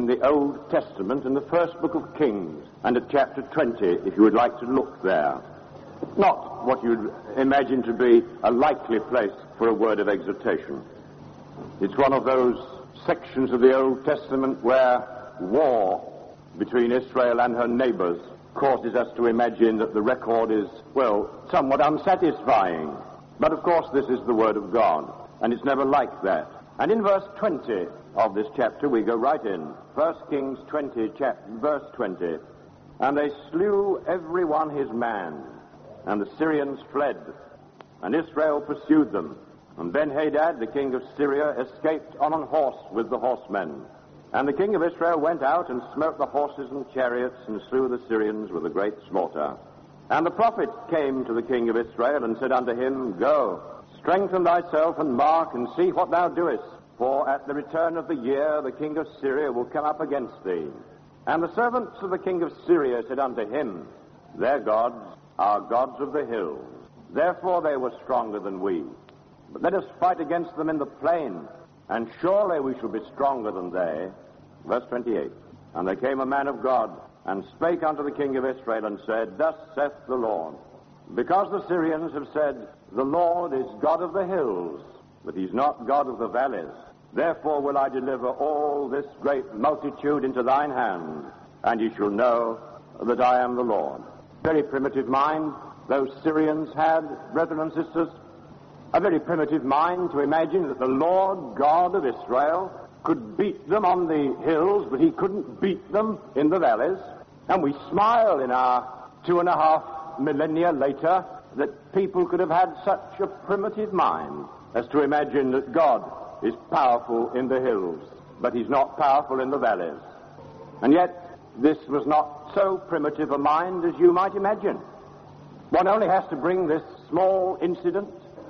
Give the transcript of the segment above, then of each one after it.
the Old Testament in the first book of Kings and at chapter 20, if you would like to look there. Not what you'd imagine to be a likely place for a word of exhortation. It's one of those sections of the Old Testament where war between Israel and her neighbors causes us to imagine that the record is, well, somewhat unsatisfying. But of course this is the Word of God, and it's never like that. And in verse 20 of this chapter, we go right in. 1 Kings 20, verse 20. And they slew every one his man, and the Syrians fled, and Israel pursued them. And Ben-Hadad, the king of Syria, escaped on a horse with the horsemen. And the king of Israel went out and smote the horses and chariots and slew the Syrians with a great slaughter. And the prophet came to the king of Israel and said unto him, Go, strengthen thyself and mark and see what thou doest. For at the return of the year the king of Syria will come up against thee. And the servants of the king of Syria said unto him, Their gods are gods of the hills. Therefore they were stronger than we. But let us fight against them in the plain, and surely we shall be stronger than they. Verse 28. And there came a man of God, and spake unto the king of Israel, and said, Thus saith the Lord, because the Syrians have said, The Lord is God of the hills, but he's not God of the valleys. Therefore will I deliver all this great multitude into thine hand, and ye shall know that I am the Lord. Very primitive mind those Syrians had, brethren and sisters. A very primitive mind to imagine that the Lord God of Israel could beat them on the hills, but he couldn't beat them in the valleys. And we smile in our 2.5 millennia later that people could have had such a primitive mind as to imagine that God is powerful in the hills, but he's not powerful in the valleys. And yet, this was not so primitive a mind as you might imagine. One only has to bring this small incident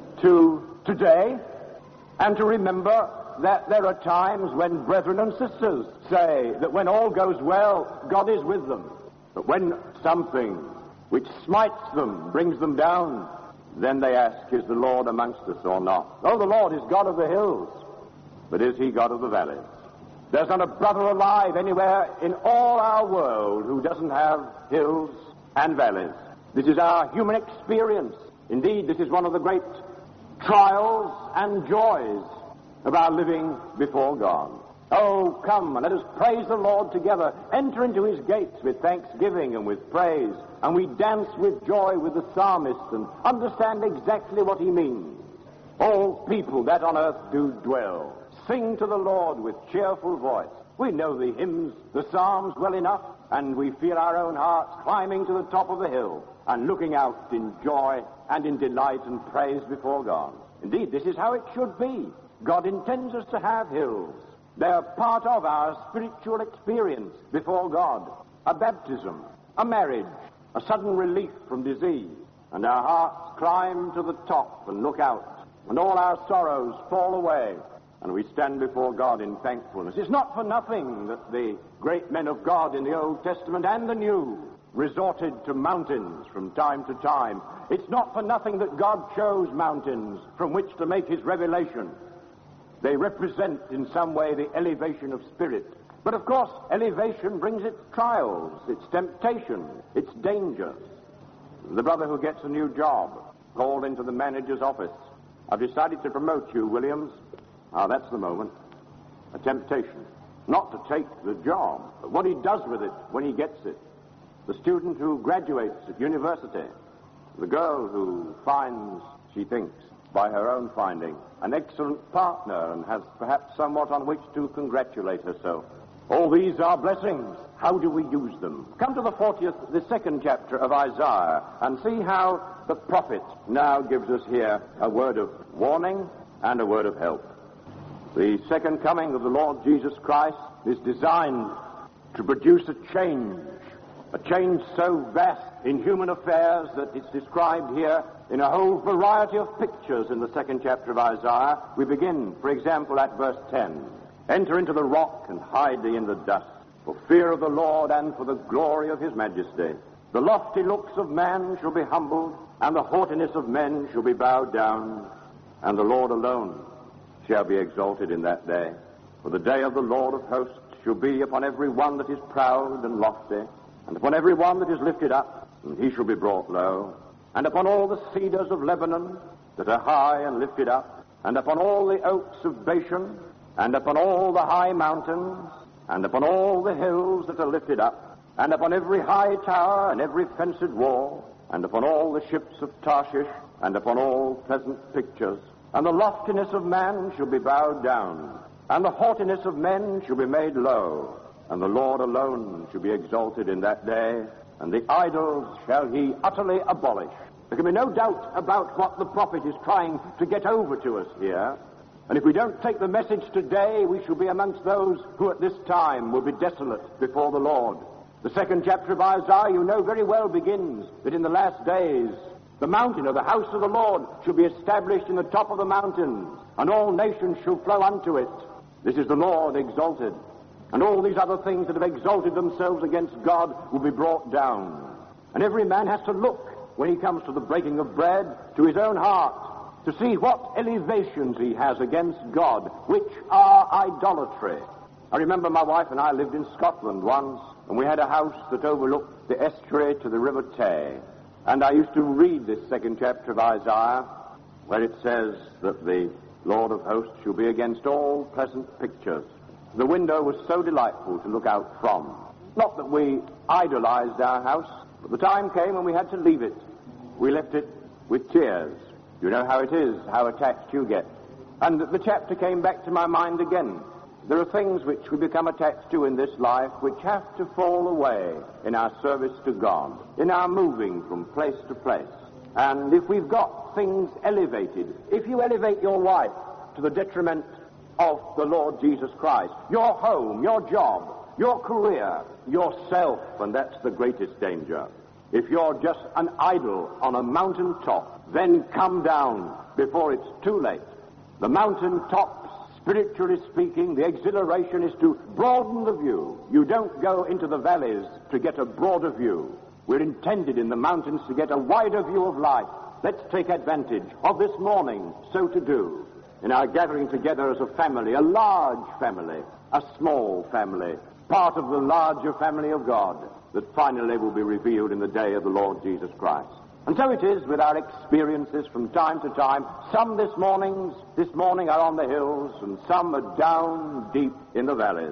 to today and to remember that there are times when brethren and sisters say that when all goes well, God is with them. But when something which smites them, brings them down, then they ask, is the Lord amongst us or not? Oh, the Lord is God of the hills, but is he God of the valleys? There's not a brother alive anywhere in all our world who doesn't have hills and valleys. This is our human experience. Indeed, this is one of the great trials and joys of our living before God. Oh, come and let us praise the Lord together. Enter into his gates with thanksgiving and with praise. And we dance with joy with the psalmist and understand exactly what he means. All people that on earth do dwell, sing to the Lord with cheerful voice. We know the hymns, the psalms well enough, and we feel our own hearts climbing to the top of the hill and looking out in joy and in delight and praise before God. Indeed, this is how it should be. God intends us to have hills. They are part of our spiritual experience before God. A baptism, a marriage, a sudden relief from disease, and our hearts climb to the top and look out, and all our sorrows fall away, and we stand before God in thankfulness. It's not for nothing that the great men of God in the Old Testament and the New resorted to mountains from time to time. It's not for nothing that God chose mountains from which to make his revelation. They represent in some way the elevation of spirit. But of course, elevation brings its trials, its temptation, its dangers. The brother who gets a new job, called into the manager's office. I've decided to promote you, Williams. That's the moment. A temptation. Not to take the job, but what he does with it when he gets it. The student who graduates at university. The girl who finds, she thinks, by her own finding, an excellent partner and has perhaps somewhat on which to congratulate herself. All these are blessings. How do we use them? Come to the second chapter of Isaiah and see how the prophet now gives us here a word of warning and a word of help. The second coming of the Lord Jesus Christ is designed to produce a change so vast in human affairs that it's described here in a whole variety of pictures in the second chapter of Isaiah. We begin, for example, at verse 10. Enter into the rock and hide thee in the dust, for fear of the Lord and for the glory of his majesty. The lofty looks of man shall be humbled, and the haughtiness of men shall be bowed down, and the Lord alone shall be exalted in that day. For the day of the Lord of hosts shall be upon every one that is proud and lofty, and upon every one that is lifted up, and he shall be brought low, and upon all the cedars of Lebanon that are high and lifted up, and upon all the oaks of Bashan, and upon all the high mountains, and upon all the hills that are lifted up, and upon every high tower and every fenced wall, and upon all the ships of Tarshish, and upon all pleasant pictures. And the loftiness of man shall be bowed down, and the haughtiness of men shall be made low, and the Lord alone shall be exalted in that day, and the idols shall he utterly abolish. There can be no doubt about what the prophet is trying to get over to us here. And if we don't take the message today, we shall be amongst those who at this time will be desolate before the Lord. The second chapter of Isaiah, you know very well, begins that in the last days the mountain or the house of the Lord shall be established in the top of the mountains, and all nations shall flow unto it. This is the Lord exalted. And all these other things that have exalted themselves against God will be brought down. And every man has to look, when he comes to the breaking of bread, to his own heart, to see what elevations he has against God, which are idolatry. I remember my wife and I lived in Scotland once, and we had a house that overlooked the estuary to the River Tay. And I used to read this second chapter of Isaiah, where it says that the Lord of hosts shall be against all pleasant pictures. The window was so delightful to look out from. Not that we idolized our house, but the time came when we had to leave it. We left it with tears. You know how it is, how attached you get. And the chapter came back to my mind again. There are things which we become attached to in this life which have to fall away in our service to God, in our moving from place to place. And if we've got things elevated, if you elevate your wife to the detriment of the Lord Jesus Christ, your home, your job, your career, yourself, and that's the greatest danger. If you're just an idol on a mountain top, then come down before it's too late. The mountain top, spiritually speaking, the exhilaration is to broaden the view. You don't go into the valleys to get a broader view. We're intended in the mountains to get a wider view of life. Let's take advantage of this morning so to do. In our gathering together as a family, a large family, a small family, part of the larger family of God that finally will be revealed in the day of the Lord Jesus Christ. And so it is with our experiences from time to time. Some this morning are on the hills, and some are down deep in the valleys,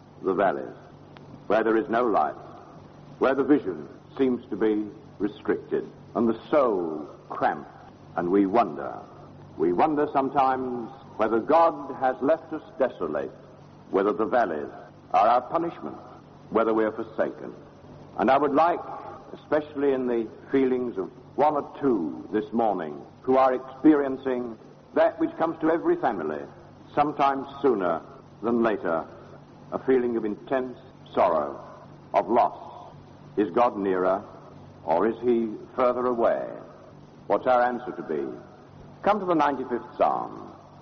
where there is no light, where the vision seems to be restricted, and the soul cramped, and we wonder sometimes whether God has left us desolate, whether the valleys are our punishment, whether we are forsaken. And I would like, especially in the feelings of one or two this morning who are experiencing that which comes to every family, sometimes sooner than later, a feeling of intense sorrow, of loss. Is God nearer, or is he further away? What's our answer to be? Come to the 95th Psalm.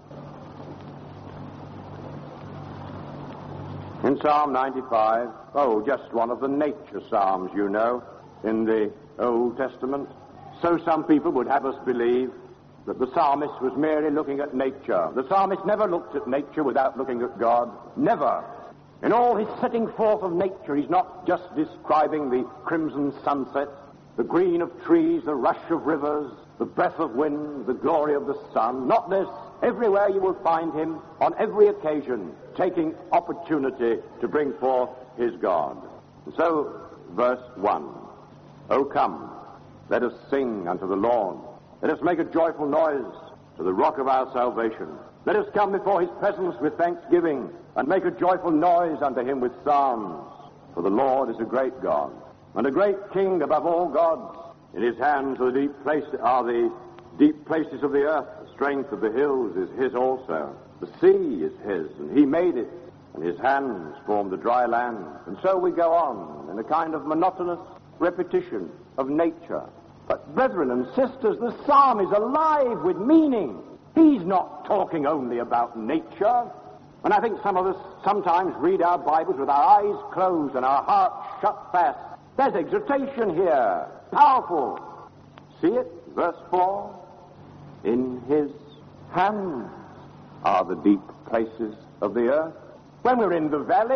In Psalm 95, just one of the nature psalms, you know, in the Old Testament. So some people would have us believe that the psalmist was merely looking at nature. The psalmist never looked at nature without looking at God. Never. In all his setting forth of nature, he's not just describing the crimson sunset, the green of trees, the rush of rivers, the breath of wind, the glory of the sun. Not this. Everywhere you will find him, on every occasion, taking opportunity to bring forth his God. And so, verse 1. O come, let us sing unto the Lord. Let us make a joyful noise to the rock of our salvation. Let us come before his presence with thanksgiving, and make a joyful noise unto him with psalms. For the Lord is a great God, and a great King above all gods. In his hands are the deep places of the earth. The strength of the hills is his also. The sea is his, and he made it, and his hands formed the dry land. And so we go on in a kind of monotonous repetition of nature. But brethren and sisters, the psalm is alive with meaning. He's not talking only about nature. And I think some of us sometimes read our Bibles with our eyes closed and our hearts shut fast. There's exhortation here. Powerful. See it? Verse 4. In his hands are the deep places of the earth. When we're in the valleys,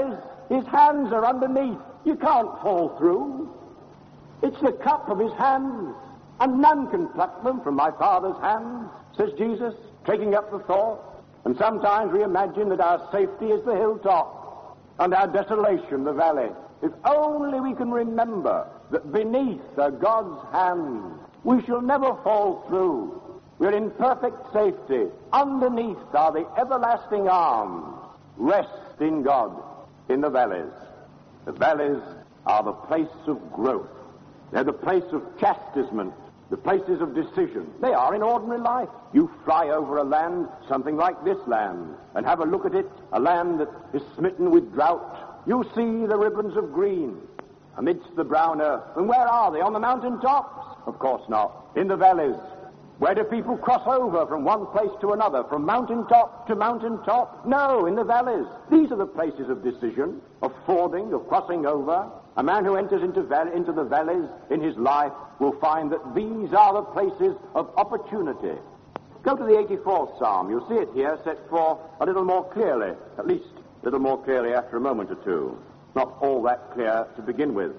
His hands are underneath. You can't fall through. It's the cup of his hands, and none can pluck them from my Father's hands, says Jesus, taking up the thought. And sometimes we imagine that our safety is the hilltop and our desolation the valley. If only we can remember that beneath are God's hands, we shall never fall through. We're in perfect safety. Underneath are the everlasting arms. Rest in God in the valleys. The valleys are the place of growth. They're the place of chastisement, the places of decision. They are in ordinary life. You fly over a land, something like this land, and have a look at it, a land that is smitten with drought. You see the ribbons of green amidst the brown earth. And where are they? On the mountain tops? Of course not. In the valleys. Where do people cross over from one place to another, from mountaintop to mountaintop? No, in the valleys. These are the places of decision, of fording, of crossing over. A man who enters into the valleys in his life will find that these are the places of opportunity. Go to the 84th Psalm. You'll see it here set forth a little more clearly, at least a little more clearly after a moment or two. Not all that clear to begin with.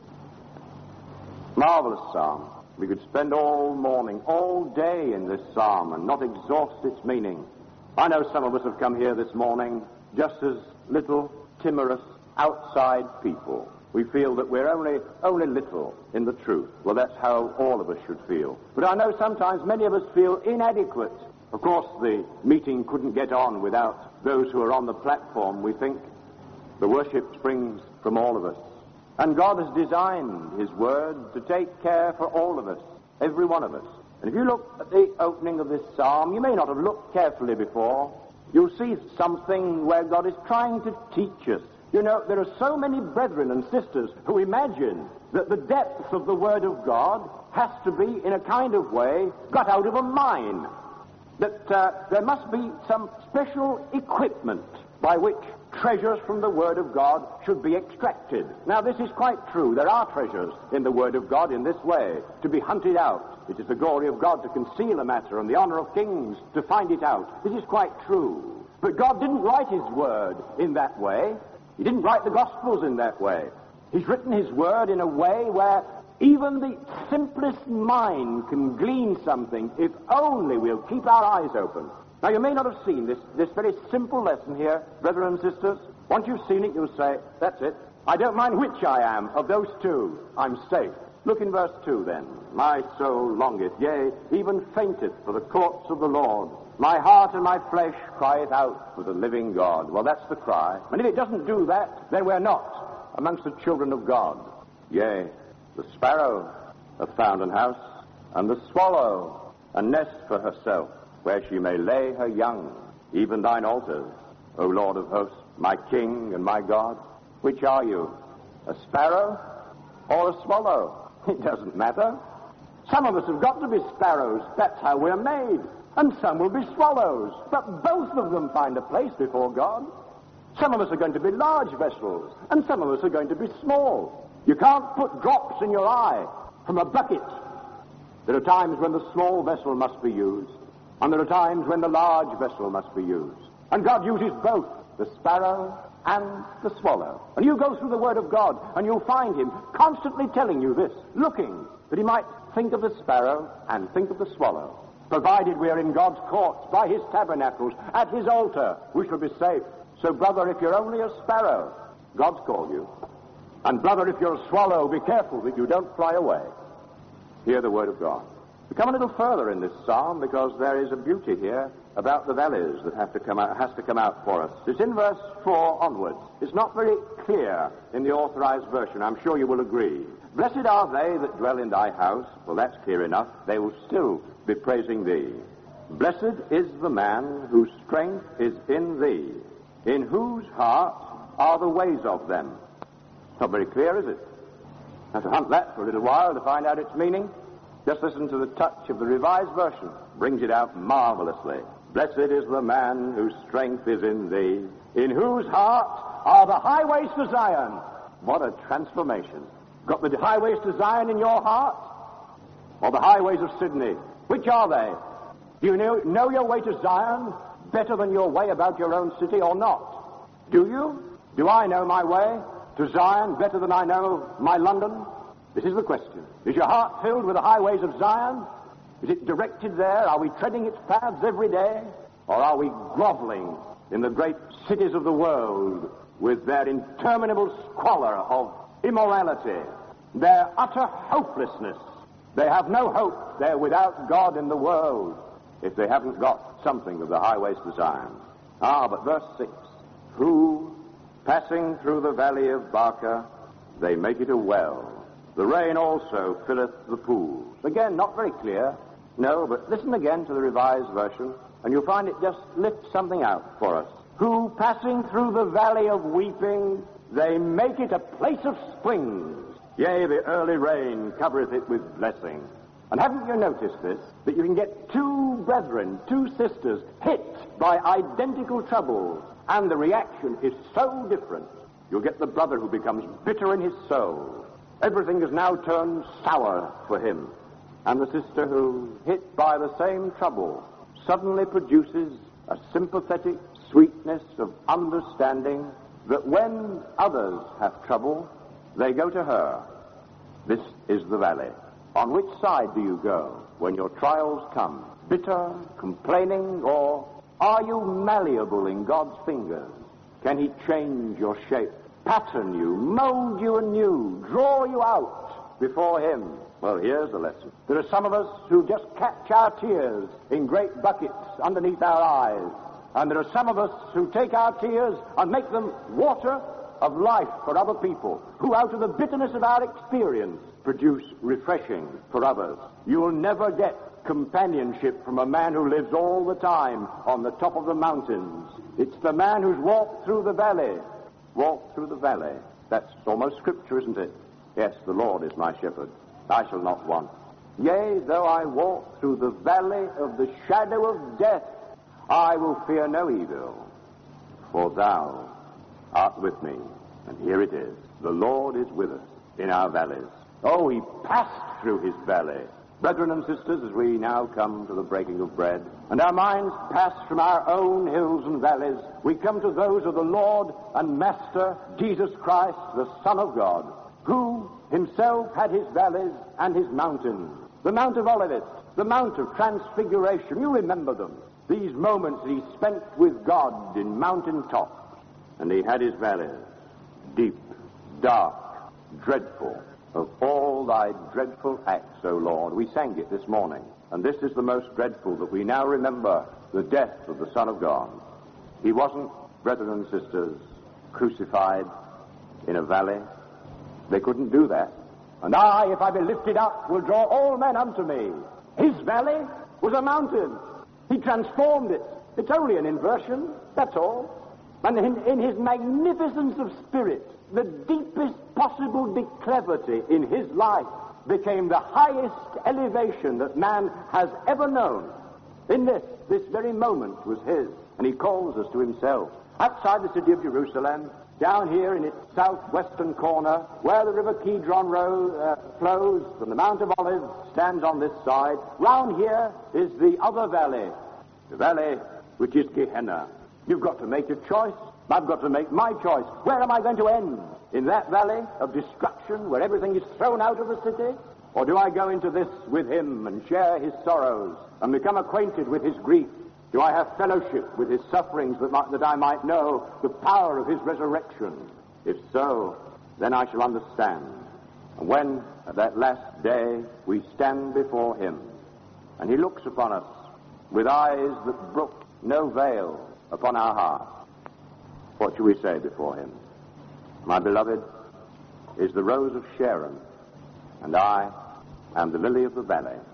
Marvelous psalm. We could spend all morning, all day in this psalm and not exhaust its meaning. I know some of us have come here this morning just as little, timorous, outside people. We feel that we're only little in the truth. Well, that's how all of us should feel. But I know sometimes many of us feel inadequate. Of course, the meeting couldn't get on without those who are on the platform, we think. The worship springs from all of us. And God has designed his word to take care for all of us, every one of us. And if you look at the opening of this psalm, you may not have looked carefully before. You'll see something where God is trying to teach us. You know, there are so many brethren and sisters who imagine that the depth of the word of God has to be, in a kind of way, got out of a mine. That there must be some special equipment by which treasures from the Word of God should be extracted. Now, this is quite true. There are treasures in the Word of God in this way, to be hunted out. It is the glory of God to conceal a matter and the honor of kings to find it out. This is quite true. But God didn't write his Word in that way. He didn't write the Gospels in that way. He's written his Word in a way where even the simplest mind can glean something if only we'll keep our eyes open. Now, you may not have seen this very simple lesson here, brethren and sisters. Once you've seen it, you'll say, that's it. I don't mind which I am of those two. I'm safe. Look in verse 2 then. My soul longeth, yea, even fainteth for the courts of the Lord. My heart and my flesh crieth out for the living God. Well, that's the cry. And if it doesn't do that, then we're not amongst the children of God. Yea, the sparrow hath found an house, and the swallow a nest for herself, where she may lay her young, even thine altars, O Lord of hosts, my King and my God. Which are you, a sparrow or a swallow? It doesn't matter. Some of us have got to be sparrows. That's how we're made. And some will be swallows. But both of them find a place before God. Some of us are going to be large vessels, and some of us are going to be small. You can't put drops in your eye from a bucket. There are times when the small vessel must be used, and there are times when the large vessel must be used. And God uses both, the sparrow and the swallow. And you go through the Word of God, and you'll find him constantly telling you this, looking that he might think of the sparrow and think of the swallow. Provided we are in God's courts, by his tabernacles, at his altar, we shall be safe. So, brother, if you're only a sparrow, God's called you. And, brother, if you're a swallow, be careful that you don't fly away. Hear the Word of God. We come a little further in this psalm because there is a beauty here about the valleys that has to come out for us. It's in verse 4 onwards. It's not very clear in the authorized version. I'm sure you will agree. Blessed are they that dwell in thy house. Well, that's clear enough. They will still be praising thee. Blessed is the man whose strength is in thee, in whose heart are the ways of them. It's not very clear, is it? I have to hunt that for a little while to find out its meaning. Just listen to the touch of the Revised Version. Brings it out marvelously. Blessed is the man whose strength is in thee, in whose heart are the highways to Zion. What a transformation. Got the highways to Zion in your heart? Or the highways of Sydney? Which are they? Do you know your way to Zion better than your way about your own city or not? Do you? Do I know my way to Zion better than I know my London? This is the question. Is your heart filled with the highways of Zion? Is it directed there? Are we treading its paths every day? Or are we groveling in the great cities of the world with their interminable squalor of immorality, their utter hopelessness? They have no hope. They're without God in the world if they haven't got something of the highways to Zion. But verse 6, who, passing through the valley of Baca, they make it a well. The rain also filleth the pools. Again, not very clear. No, but listen again to the Revised Version, and you'll find it just lifts something out for us. Who, passing through the valley of weeping, they make it a place of springs. Yea, the early rain covereth it with blessing. And haven't you noticed this? That you can get two brethren, two sisters, hit by identical troubles, and the reaction is so different. You'll get the brother who becomes bitter in his soul. Everything is now turned sour for him. And the sister who, hit by the same trouble, suddenly produces a sympathetic sweetness of understanding that when others have trouble, they go to her. This is the valley. On which side do you go when your trials come? Bitter, complaining, or are you malleable in God's fingers? Can he change your shape, pattern you, mold you anew, draw you out before him? Well, here's the lesson. There are some of us who just catch our tears in great buckets underneath our eyes. And there are some of us who take our tears and make them water of life for other people, who out of the bitterness of our experience produce refreshing for others. You will never get companionship from a man who lives all the time on the top of the mountains. It's the man who's walked through the valley. Walked through the valley. That's almost scripture, isn't it? Yes, the Lord is my shepherd. I shall not want. Yea, though I walk through the valley of the shadow of death, I will fear no evil, for thou art with me. And here it is. The Lord is with us in our valleys. Oh, he passed through his valley. Brethren and sisters, as we now come to the breaking of bread, and our minds pass from our own hills and valleys, we come to those of the Lord and Master, Jesus Christ, the Son of God, who himself had his valleys and his mountains. The Mount of Olivet, the Mount of Transfiguration, you remember them. These moments he spent with God in mountain tops. And he had his valleys, deep, dark, dreadful, of all thy dreadful acts, O Lord. We sang it this morning. And this is the most dreadful, that we now remember the death of the Son of God. He wasn't, brethren and sisters, crucified in a valley. They couldn't do that. And I, if I be lifted up, will draw all men unto me. His valley was a mountain. He transformed it. It's only an inversion, that's all. And in his magnificence of spirit, the deepest possible declivity in his life became the highest elevation that man has ever known. In this very moment was his. And he calls us to himself. Outside the city of Jerusalem, down here in its southwestern corner, where the river Kidron flows from the Mount of Olives, stands on this side. Round here is the other valley, the valley which is Gehenna. You've got to make your choice. I've got to make my choice. Where am I going to end? In that valley of destruction where everything is thrown out of the city? Or do I go into this with him and share his sorrows and become acquainted with his grief? Do I have fellowship with his sufferings that I might know the power of his resurrection? If so, then I shall understand. And when, at that last day, we stand before him, and he looks upon us with eyes that brook no veil upon our hearts, what shall we say before him? My beloved is the rose of Sharon, and I am the lily of the valley.